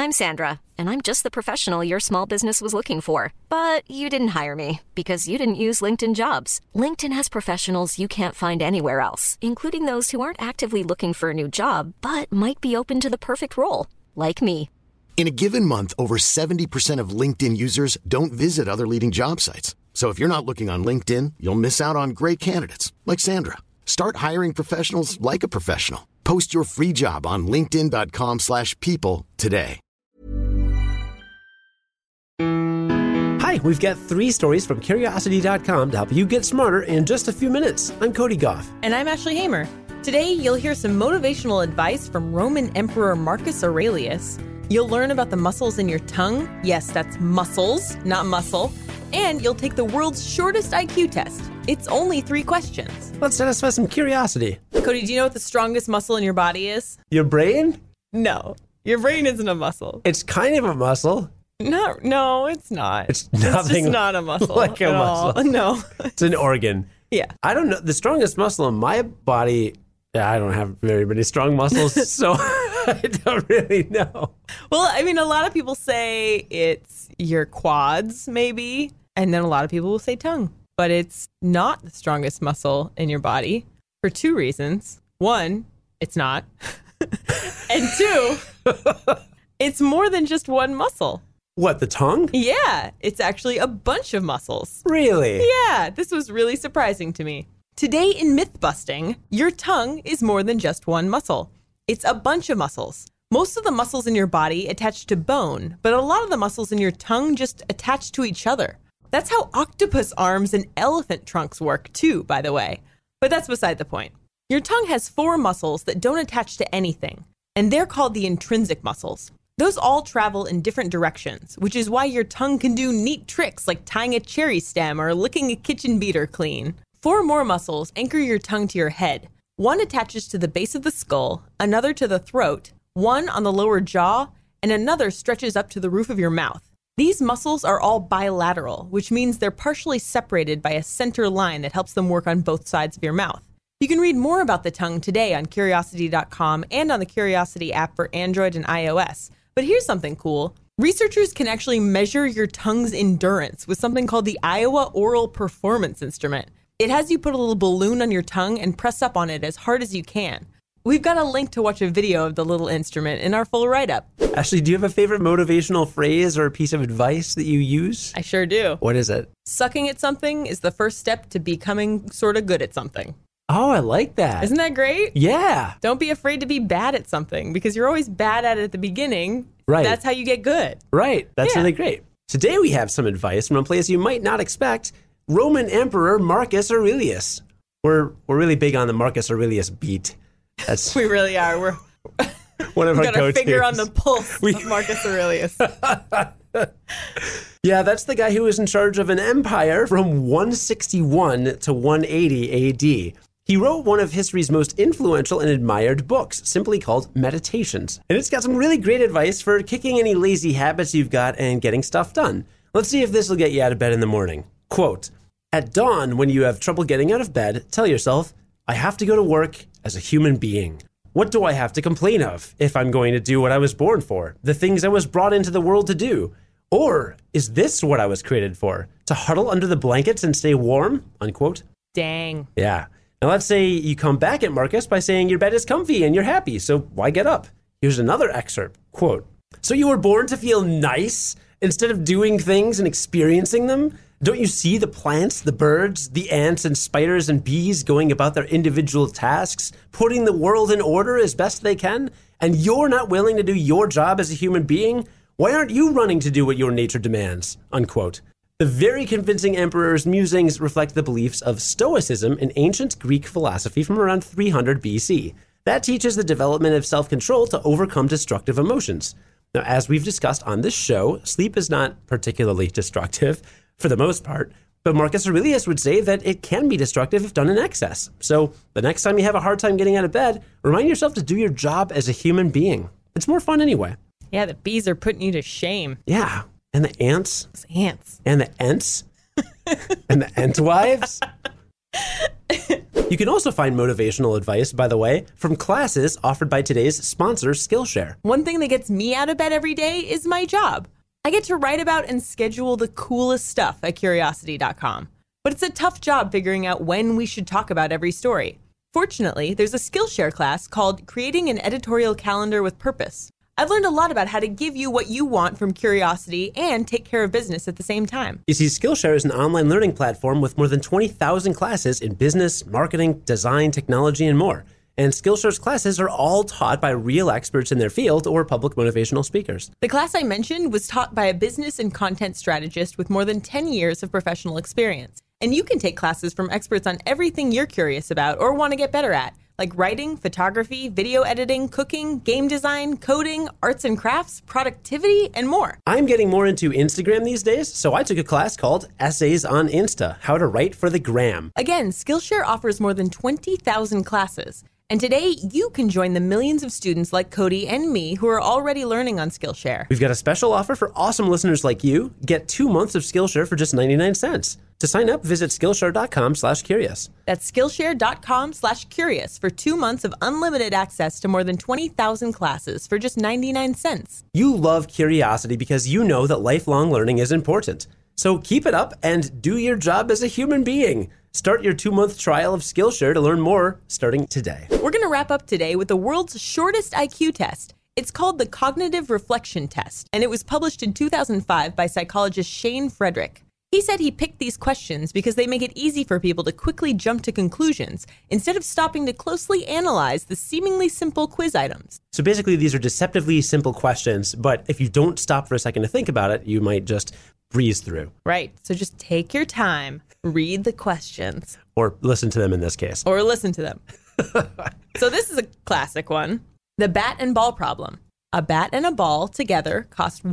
I'm Sandra, and I'm just the professional your small business was looking for. But you didn't hire me because you didn't use LinkedIn Jobs. LinkedIn has professionals you can't find anywhere else, including those who aren't actively looking for a new job, but might be open to the perfect role, like me. In a given month, over 70% of LinkedIn users don't visit other leading job sites. So if you're not looking on LinkedIn, you'll miss out on great candidates like Sandra. Start hiring professionals like a professional. Post your free job on linkedin.com/people today. Hi, we've got 3 stories from Curiosity.com to help you get smarter in just a few minutes. I'm Cody Goff. And I'm Ashley Hamer. Today, you'll hear some motivational advice from Roman Emperor Marcus Aurelius. You'll learn about the muscles in your tongue. Yes, that's muscles, not muscle. And you'll take the world's shortest IQ test. It's only 3 questions. Let's satisfy some curiosity. Cody, do you know what the strongest muscle in your body is? Your brain? No, your brain isn't a muscle. It's kind of a muscle. No, it's not. It's nothing. It's just not a muscle. Like a muscle. All. No. It's an organ. Yeah. I don't know. The strongest muscle in my body, I don't have very many strong muscles, so I don't really know. Well, I mean, a lot of people say it's your quads, maybe, and then a lot of people will say tongue. But it's not the strongest muscle in your body for 2 reasons. 1, it's not. And 2, it's more than just one muscle. What, the tongue? Yeah, it's actually a bunch of muscles. Really? Yeah, this was really surprising to me. Today in myth busting, your tongue is more than just one muscle. It's a bunch of muscles. Most of the muscles in your body attach to bone, but a lot of the muscles in your tongue just attach to each other. That's how octopus arms and elephant trunks work too, by the way. But that's beside the point. Your tongue has 4 muscles that don't attach to anything, and they're called the intrinsic muscles. Those all travel in different directions, which is why your tongue can do neat tricks like tying a cherry stem or licking a kitchen beater clean. 4 more muscles anchor your tongue to your head. 1 attaches to the base of the skull, another to the throat, 1 on the lower jaw, and another stretches up to the roof of your mouth. These muscles are all bilateral, which means they're partially separated by a center line that helps them work on both sides of your mouth. You can read more about the tongue today on Curiosity.com and on the Curiosity app for Android and iOS. But here's something cool. Researchers can actually measure your tongue's endurance with something called the Iowa Oral Performance Instrument. It has you put a little balloon on your tongue and press up on it as hard as you can. We've got a link to watch a video of the little instrument in our full write-up. Ashley, do you have a favorite motivational phrase or piece of advice that you use? I sure do. What is it? Sucking at something is the first step to becoming sort of good at something. Oh, I like that. Isn't that great? Yeah. Don't be afraid to be bad at something because you're always bad at it at the beginning. Right. That's how you get good. Right. That's Yeah. really great. Today we have some advice from a place you might not expect, Roman Emperor Marcus Aurelius. We're really big on the Marcus Aurelius beat. That's We really are. We're one of we our got our go-tos. finger on the pulse of Marcus Aurelius. Yeah, that's the guy who was in charge of an empire from 161 to 180 AD. He wrote one of history's most influential and admired books, simply called Meditations. And it's got some really great advice for kicking any lazy habits you've got and getting stuff done. Let's see if this will get you out of bed in the morning. Quote, "At dawn, when you have trouble getting out of bed, tell yourself, I have to go to work as a human being. What do I have to complain of if I'm going to do what I was born for, the things I was brought into the world to do? Or is this what I was created for, to huddle under the blankets and stay warm?" Unquote. Dang. Yeah. Now let's say you come back at Marcus by saying your bed is comfy and you're happy, so why get up? Here's another excerpt. Quote, "So you were born to feel nice instead of doing things and experiencing them? Don't you see the plants, the birds, the ants and spiders and bees going about their individual tasks, putting the world in order as best they can? And you're not willing to do your job as a human being? Why aren't you running to do what your nature demands?" Unquote. The very convincing emperor's musings reflect the beliefs of Stoicism, an ancient Greek philosophy from around 300 BC. That teaches the development of self-control to overcome destructive emotions. Now, as we've discussed on this show, sleep is not particularly destructive for the most part, but Marcus Aurelius would say that it can be destructive if done in excess. So the next time you have a hard time getting out of bed, remind yourself to do your job as a human being. It's more fun anyway. Yeah, the bees are putting you to shame. Yeah. And the ants. Those ants. And the ents. And the entwives. You can also find motivational advice, by the way, from classes offered by today's sponsor, Skillshare. One thing that gets me out of bed every day is my job. I get to write about and schedule the coolest stuff at Curiosity.com. But it's a tough job figuring out when we should talk about every story. Fortunately, there's a Skillshare class called Creating an Editorial Calendar with Purpose. I've learned a lot about how to give you what you want from Curiosity and take care of business at the same time. You see, Skillshare is an online learning platform with more than 20,000 classes in business, marketing, design, technology, and more. And Skillshare's classes are all taught by real experts in their field or public motivational speakers. The class I mentioned was taught by a business and content strategist with more than 10 years of professional experience. And you can take classes from experts on everything you're curious about or want to get better at, like writing, photography, video editing, cooking, game design, coding, arts and crafts, productivity, and more. I'm getting more into Instagram these days, so I took a class called Essays on Insta, How to Write for the Gram. Again, Skillshare offers more than 20,000 classes. And today, you can join the millions of students like Cody and me who are already learning on Skillshare. We've got a special offer for awesome listeners like you. Get 2 months of Skillshare for just 99 cents. To sign up, visit Skillshare.com/curious. That's Skillshare.com/curious for 2 months of unlimited access to more than 20,000 classes for just 99 cents. You love Curiosity because you know that lifelong learning is important. So keep it up and do your job as a human being. Start your 2-month trial of Skillshare to learn more starting today. We're going to wrap up today with the world's shortest IQ test. It's called the Cognitive Reflection Test, and it was published in 2005 by psychologist Shane Frederick. He said he picked these questions because they make it easy for people to quickly jump to conclusions instead of stopping to closely analyze the seemingly simple quiz items. So basically, these are deceptively simple questions, but if you don't stop for a second to think about it, you might just breeze through. Right. So just take your time, read the questions. Or listen to them in this case. Or listen to them. So this is a classic one. The bat and ball problem. A bat and a ball together cost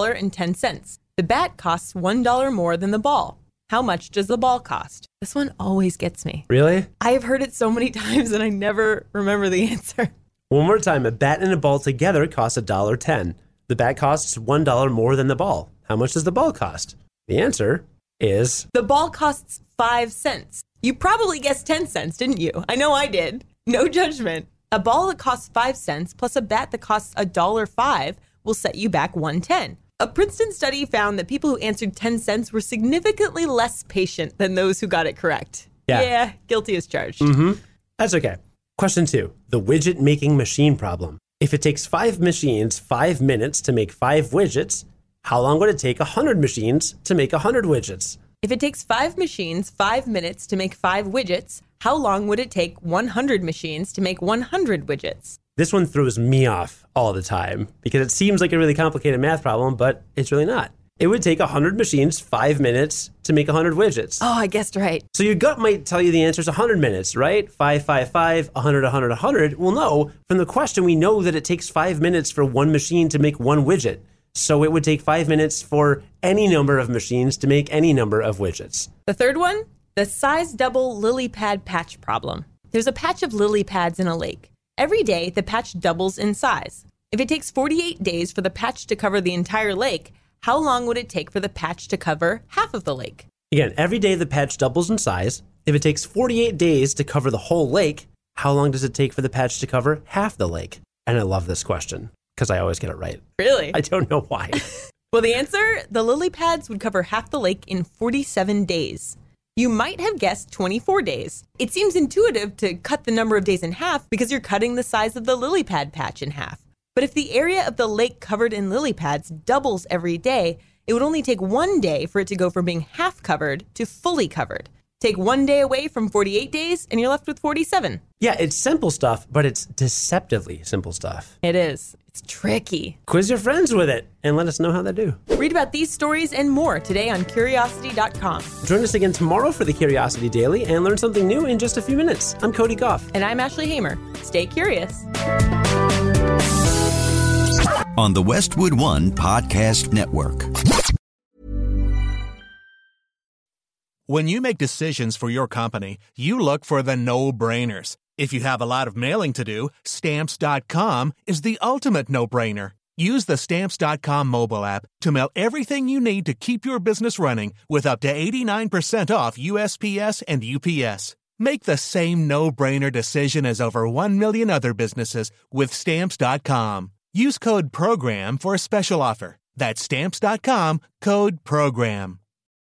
$1.10. The bat costs $1 more than the ball. How much does the ball cost? This one always gets me. Really? I have heard it so many times and I never remember the answer. One more time. A bat and a ball together cost $1.10. The bat costs $1 more than the ball. How much does the ball cost? The answer is... The ball costs 5 cents. You probably guessed 10 cents, didn't you? I know I did. No judgment. A ball that costs 5 cents plus a bat that costs $1.05 will set you back $1.10. A Princeton study found that people who answered 10 cents were significantly less patient than those who got it correct. Yeah, guilty as charged. That's okay. Question 2, the widget making machine problem. If it takes 5 machines 5 minutes to make 5 widgets, how long would it take 100 machines to make 100 widgets? If it takes 5 machines 5 minutes to make 5 widgets, how long would it take 100 machines to make 100 widgets? This one throws me off all the time because it seems like a really complicated math problem, but it's really not. It would take 100 machines 5 minutes to make 100 widgets. Oh, I guessed right. So your gut might tell you the answer is 100 minutes, right? 5, 5, 5, 100, 100, 100. Well, no. From the question, we know that it takes 5 minutes for one machine to make one widget. So it would take 5 minutes for any number of machines to make any number of widgets. The third one, the size double lily pad patch problem. There's a patch of lily pads in a lake. Every day, the patch doubles in size. If it takes 48 days for the patch to cover the entire lake, how long would it take for the patch to cover half of the lake? Again, every day the patch doubles in size. If it takes 48 days to cover the whole lake, how long does it take for the patch to cover half the lake? And I love this question because I always get it right. Really? I don't know why. Well, the answer, the lily pads would cover half the lake in 47 days. You might have guessed 24 days. It seems intuitive to cut the number of days in half because you're cutting the size of the lily pad patch in half. But if the area of the lake covered in lily pads doubles every day, it would only take 1 day for it to go from being half covered to fully covered. Take 1 day away from 48 days and you're left with 47. Yeah, it's simple stuff, but it's deceptively simple stuff. It is. It's tricky. Quiz your friends with it and let us know how they do. Read about these stories and more today on Curiosity.com. Join us again tomorrow for the Curiosity Daily and learn something new in just a few minutes. I'm Cody Goff. And I'm Ashley Hamer. Stay curious. On the Westwood One Podcast Network. When you make decisions for your company, you look for the no-brainers. If you have a lot of mailing to do, Stamps.com is the ultimate no-brainer. Use the Stamps.com mobile app to mail everything you need to keep your business running with up to 89% off USPS and UPS. Make the same no-brainer decision as over 1 million other businesses with Stamps.com. Use code PROGRAM for a special offer. That's Stamps.com, code PROGRAM.